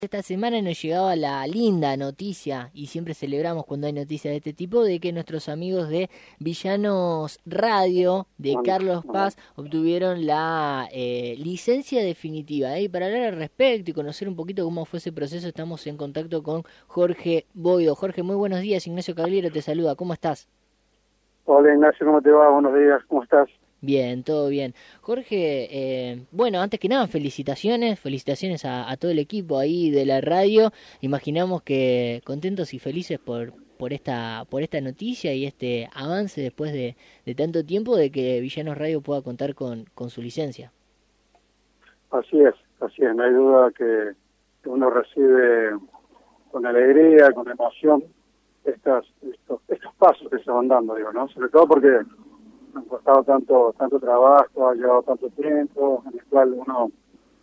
Esta semana nos llegaba la linda noticia, y siempre celebramos cuando hay noticias de este tipo, de que nuestros amigos de Villanos Radio, de Bueno, Carlos bueno, Paz, obtuvieron la licencia definitiva. Y para hablar al respecto y conocer un poquito cómo fue ese proceso, estamos en contacto con Jorge Boido. Jorge, muy buenos días. Ignacio Cagliero te saluda. ¿Cómo estás? hola Ignacio, ¿cómo te va? Buenos días, ¿cómo estás? Bien, todo bien. Jorge, bueno, antes que nada, felicitaciones a todo el equipo ahí de la radio. Imaginamos que contentos y felices por esta noticia y este avance después de tanto tiempo de que Villanos Radio pueda contar con su licencia. Así es, no hay duda que uno recibe con alegría, con emoción estos pasos que se van dando, digo, ¿no? Sobre todo porque han costado tanto trabajo, ha llevado tanto tiempo, en el cual uno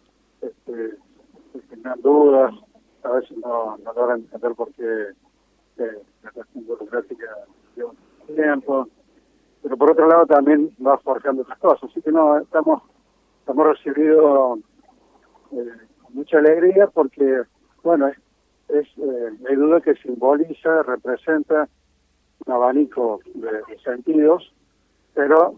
tiene dudas, a veces no logra entender por qué la cuestión burocrática lleva un tiempo, pero por otro lado también va forjando otras cosas, así que no, estamos recibidos con mucha alegría porque, bueno, no hay duda que simboliza, representa un abanico de sentidos, pero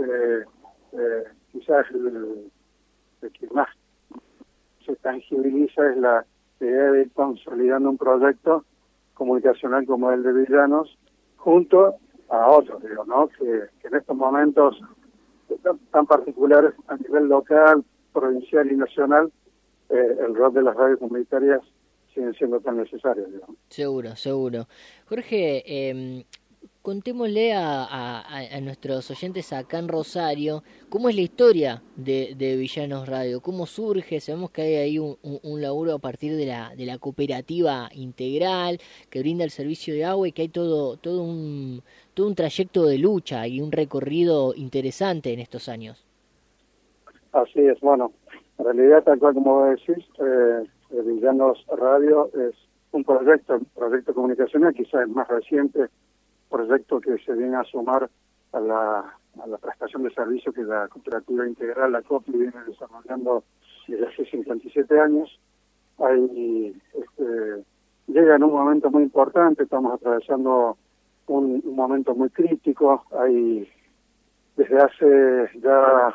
quizás el que más se tangibiliza es la idea de ir consolidando un proyecto comunicacional como el de Villanos, junto a otros, digo, ¿no? Que en estos momentos tan particulares a nivel local, provincial y nacional, el rol de las radios comunitarias siguen siendo tan necesarios, digamos. Seguro, seguro. Jorge, contémosle a nuestros oyentes acá en Rosario cómo es la historia de Villanos Radio, cómo surge. Sabemos que hay ahí un laburo a partir de la cooperativa integral que brinda el servicio de agua y que hay todo un trayecto de lucha y un recorrido interesante en estos años. Así es, bueno, en realidad, tal cual como vos decís, Villanos Radio es un proyecto comunicacional, quizás el más reciente proyecto que se viene a sumar a la prestación de servicio que la cooperativa integral, la COPI, viene desarrollando desde hace 57 años. Ahí, llega en un momento muy importante, estamos atravesando un momento muy crítico. Hay, desde hace ya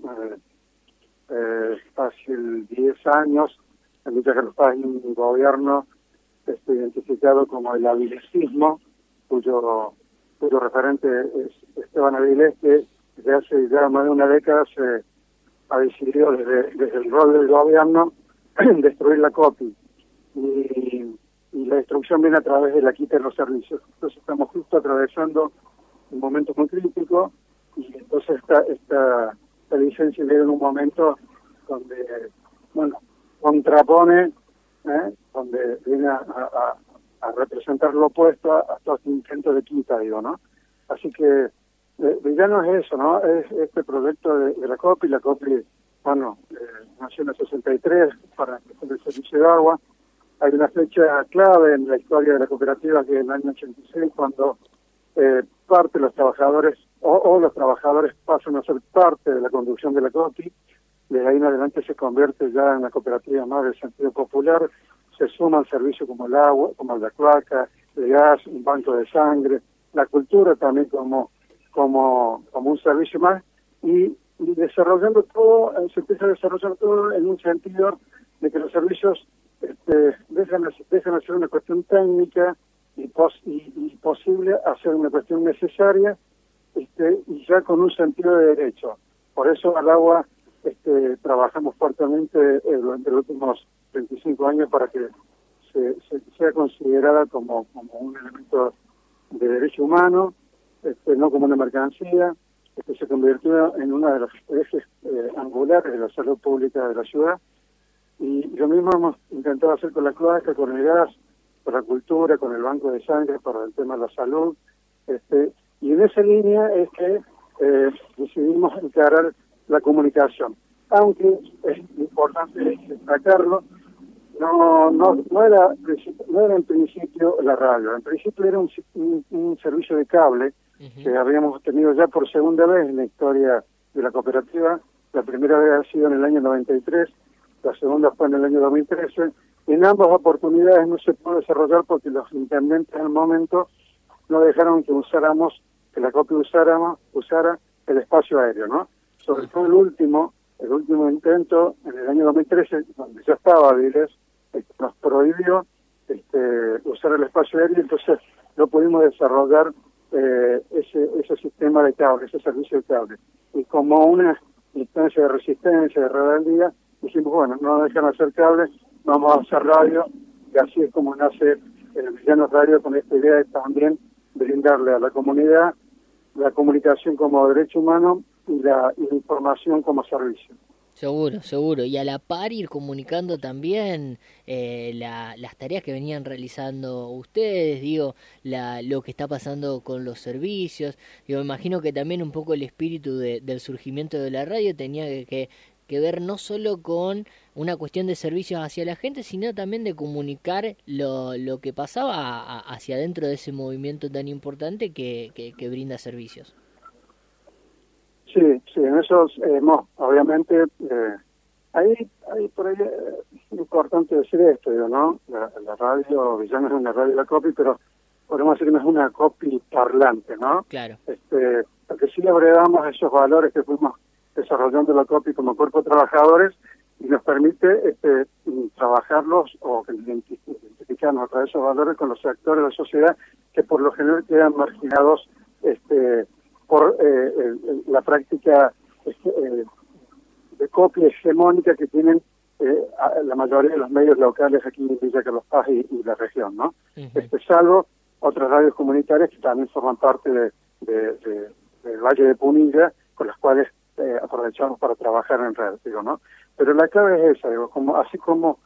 fácil 10 años, en Villa Carlos Paz hay un gobierno identificado como el avilecismo, cuyo referente es Esteban Avilés, que desde hace ya más de una década se ha decidido desde el rol del gobierno destruir la COPI. Y la destrucción viene a través de la quita de los servicios. Entonces estamos justo atravesando un momento muy crítico, y entonces esta licencia llega en un momento donde, bueno, contrapone, donde viene a representar lo opuesto a todo este intento de quita, digo, ¿no? Así que Villano es eso, ¿no? Es este proyecto de la COPI. La COPI, bueno, nació en el 63 para el servicio de agua. Hay una fecha clave en la historia de la cooperativa, que es el año 86, cuando parte de los trabajadores o los trabajadores pasan a ser parte de la conducción de la COPI. Desde ahí en adelante se convierte ya en una cooperativa más del sentido popular. Se suman servicios como el agua, como la cloaca, el gas, un banco de sangre, la cultura también como un servicio más, y desarrollando todo, se empieza a desarrollar todo en un sentido de que los servicios dejan de ser una cuestión técnica y posible a ser una cuestión necesaria, y ya con un sentido de derecho. Por eso al agua trabajamos fuertemente durante los últimos 25 años para que sea considerada como un elemento de derecho humano, no como una mercancía. Se convirtió en una de los ejes angulares de la salud pública de la ciudad, y lo mismo hemos intentado hacer con la cloaca, con el gas, con la cultura, con el banco de sangre para el tema de la salud, y en esa línea es que decidimos encarar la comunicación, aunque es importante destacarlo. No era en principio la radio. En principio era un servicio de cable que habíamos tenido ya por segunda vez en la historia de la cooperativa. La primera vez ha sido en el año 93, la segunda fue en el año 2013, En ambas oportunidades no se pudo desarrollar porque los intendentes en el momento no dejaron que la COPI usara el espacio aéreo, ¿no? Sobre todo el último intento, en el año 2013, donde ya estaba Avilés, nos prohibió usar el espacio aéreo, entonces no pudimos desarrollar ese sistema de cable, ese servicio de cable. Y como una instancia de resistencia, de rebeldía, dijimos, bueno, no dejan hacer cable, vamos a hacer radio, y así es como nace el Villanos Radio, con esta idea de también brindarle a la comunidad la comunicación como derecho humano y la información como servicio. Seguro, seguro. Y a la par ir comunicando también las tareas que venían realizando ustedes, digo, lo que está pasando con los servicios. Yo me imagino que también un poco el espíritu del surgimiento de la radio tenía que ver no solo con una cuestión de servicios hacia la gente, sino también de comunicar lo que pasaba hacia adentro de ese movimiento tan importante que brinda servicios. Sí, en eso obviamente, ahí por ahí es importante decir esto, digo, ¿no? La radio Villanos es una radio de la COPI, pero podemos decir que no es una COPI parlante, ¿no? Claro. Porque sí abordamos esos valores que fuimos desarrollando la COPI como cuerpo de trabajadores y nos permite trabajarlos o identificarnos a través de esos valores con los sectores de la sociedad que por lo general quedan marginados por la práctica de copia hegemónica que tienen la mayoría de los medios locales aquí en Villa Carlos Paz y la región, ¿no? Uh-huh. Salvo otras radios comunitarias que también forman parte del Valle de Punilla, con las cuales aprovechamos para trabajar en red, digo, ¿no? Pero la clave es esa, digo, así como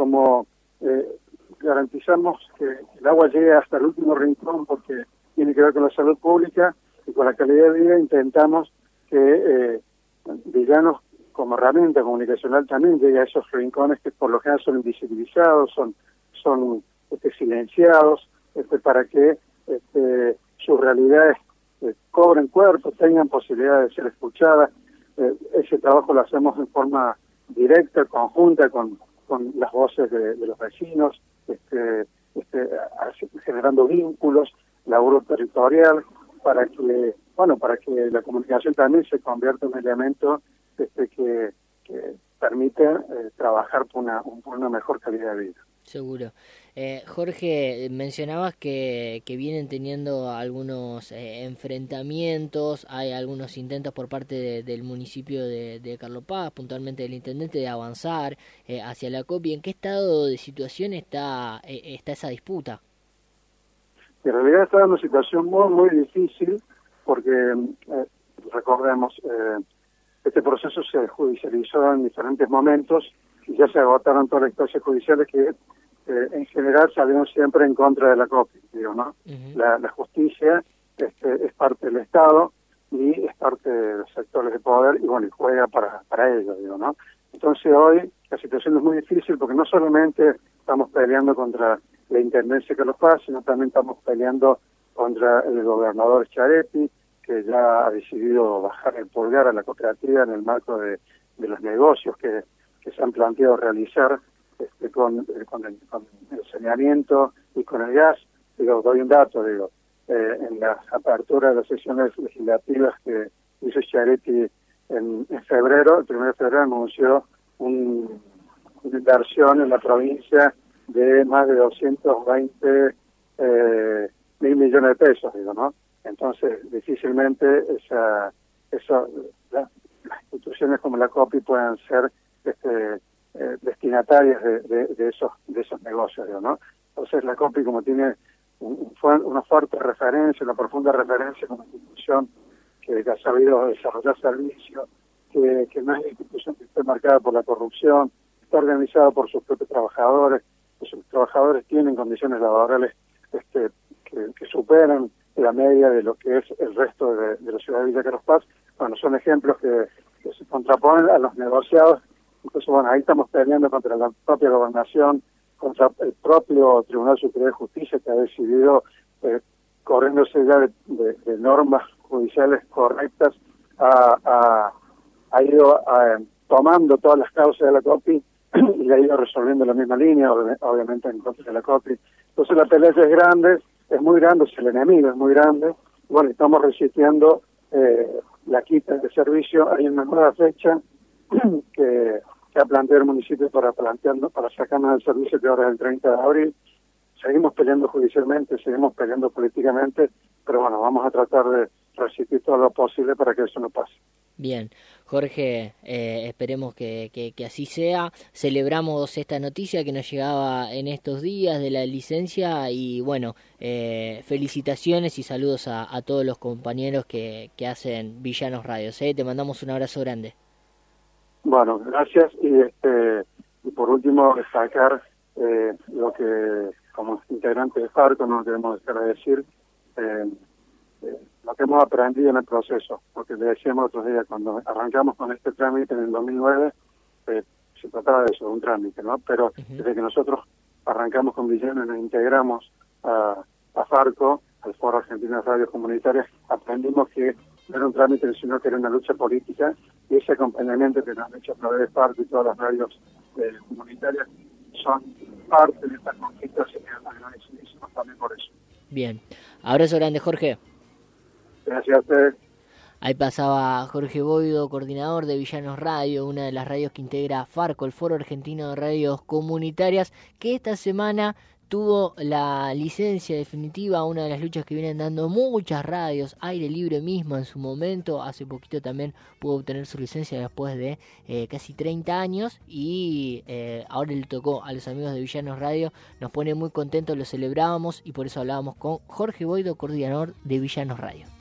garantizamos que el agua llegue hasta el último rincón porque tiene que ver con la salud pública y con la calidad de vida, intentamos que Villanos como herramienta comunicacional también llegue a esos rincones que por lo general son invisibilizados, son silenciados, para que sus realidades cobren cuerpo, tengan posibilidad de ser escuchadas. Ese trabajo lo hacemos en forma directa, conjunta con las voces de los vecinos, generando vínculos, laburo territorial, para que la comunicación también se convierta en un elemento que permite trabajar por una mejor calidad de vida. Seguro. Jorge, mencionabas que vienen teniendo algunos enfrentamientos, hay algunos intentos por parte del municipio de Carlos Paz, puntualmente del intendente, de avanzar hacia la COPI. ¿En qué estado de situación está esa disputa? En realidad está en una situación muy, muy difícil porque, recordemos, este proceso se judicializó en diferentes momentos y ya se agotaron todas las instancias judiciales que en general salieron siempre en contra de la COPI, digo, ¿no? Uh-huh. La justicia es parte del Estado y es parte de los sectores de poder y bueno, y juega para ello, digo, ¿no? Entonces hoy la situación es muy difícil porque no solamente estamos peleando contra la Intendencia de Carlos Paz, sino también estamos peleando contra el gobernador Schiaretti, que ya ha decidido bajar el pulgar a la cooperativa en el marco de los negocios que se han planteado realizar con el saneamiento y con el gas. Digo, doy un dato, en la apertura de las sesiones legislativas que hizo Schiaretti en febrero, el 1 de febrero anunció una inversión en la provincia de más de 220 mil millones de pesos, digo, ¿no? Entonces, difícilmente las instituciones como la COPI puedan ser destinatarias de esos negocios, digo, ¿no? Entonces, la COPI, como tiene una fuerte referencia, una profunda referencia como institución que ha sabido desarrollar servicios, que no es una institución que esté marcada por la corrupción, está organizada por sus propios trabajadores, sus trabajadores tienen condiciones laborales que superan la media de lo que es el resto de la ciudad de Villa Carlos Paz. Bueno, son ejemplos que se contraponen a los negociados. Entonces, bueno, ahí estamos peleando contra la propia gobernación, contra el propio Tribunal Superior de Justicia, que ha decidido, corriéndose ya de normas judiciales correctas, ha ido tomando todas las causas de la COPI y ha ido resolviendo la misma línea, obviamente en contra de la COPI. Entonces la pelea es grande, es muy grande, el enemigo es muy grande. Bueno, estamos resistiendo la quita de servicio. Hay una nueva fecha que ha planteado el municipio para sacarnos del servicio, que ahora es el 30 de abril. Seguimos peleando judicialmente, seguimos peleando políticamente, pero bueno, vamos a tratar de resistir todo lo posible para que eso no pase. Bien, Jorge, esperemos que así sea. Celebramos esta noticia que nos llegaba en estos días de la licencia y bueno, felicitaciones y saludos a todos los compañeros que hacen Villanos Radios. Te mandamos un abrazo grande. Bueno, gracias y por último destacar lo que como integrante de Farco no debemos dejar de decir, lo que hemos aprendido en el proceso, porque le decíamos otros días, cuando arrancamos con este trámite en el 2009, se trataba de eso, de un trámite, ¿no? Pero desde que nosotros arrancamos con Villanos y nos integramos a Farco, al Foro Argentino de Radios Comunitarias, aprendimos que no era un trámite, sino que era una lucha política, y ese acompañamiento que nos han hecho a través de Farco y todas las radios comunitarias son parte de esta conquista, así que agradecidísimos también por eso. Bien, abrazo grande, Jorge. Gracias a ustedes. Ahí pasaba Jorge Boido, coordinador de Villanos Radio, una de las radios que integra Farco, el Foro Argentino de Radios Comunitarias, que esta semana tuvo la licencia definitiva, una de las luchas que vienen dando muchas radios. Aire Libre mismo en su momento, hace poquito también pudo obtener su licencia después de casi 30 años y ahora le tocó a los amigos de Villanos Radio. Nos pone muy contentos, lo celebrábamos y por eso hablábamos con Jorge Boido, coordinador de Villanos Radio.